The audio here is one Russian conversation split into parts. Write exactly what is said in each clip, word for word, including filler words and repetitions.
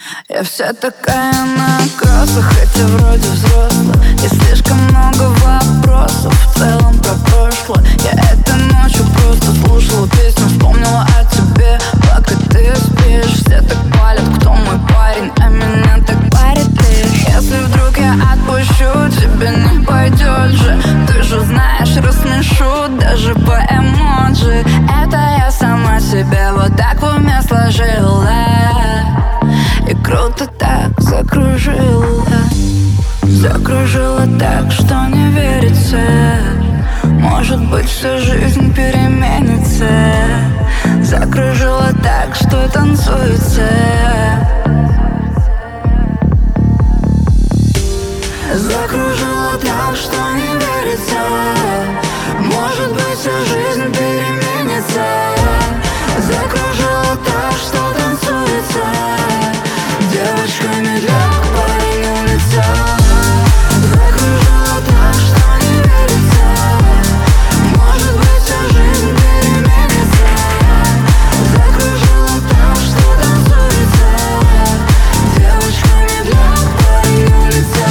Я вся такая на кроссах, хотя вроде взрослая. И слишком много вопросов в целом про прошлое. Я этой ночью просто слушала песню, вспомнила о тебе, пока ты спишь. Все так палят, кто мой парень, а меня так парит лишь. Если вдруг я отпущу, тебе не пойдет же. Ты же знаешь, рассмешу даже по эмоджи. Это я сама себе вот так в уме сложила. И круто так закружила. Закружила так, что не верится. Может быть, всю жизнь переменится. Закружила так, что танцуется. Закружила так, что не верится. Может быть, всю жизнь переменится. Закружила так, что танцуется. Девочка медляк, парень улица. Закружила так, что не верится. Может быть, вся жизнь переменится. Закружила так, что танцуется. Девочка медляк, парень улица.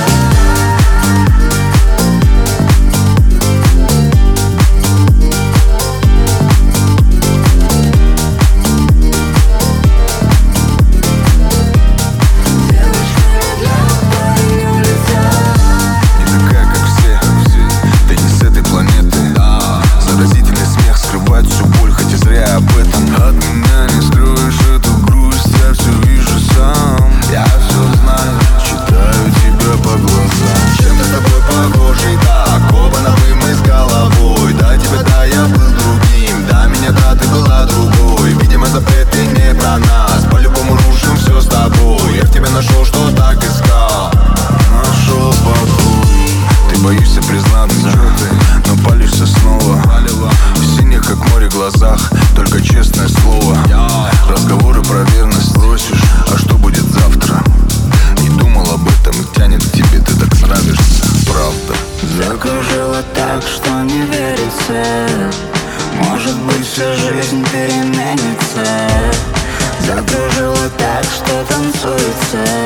Боишься признаться, но палишься снова. В синих, как море, глазах только честное слово. Разговоры про верность просишь, а что будет завтра? Не думал об этом и тянет к тебе, ты так нравишься, правда. Закружила так, что не верится. Может быть, вся жизнь переменится. Закружила так, что танцуется.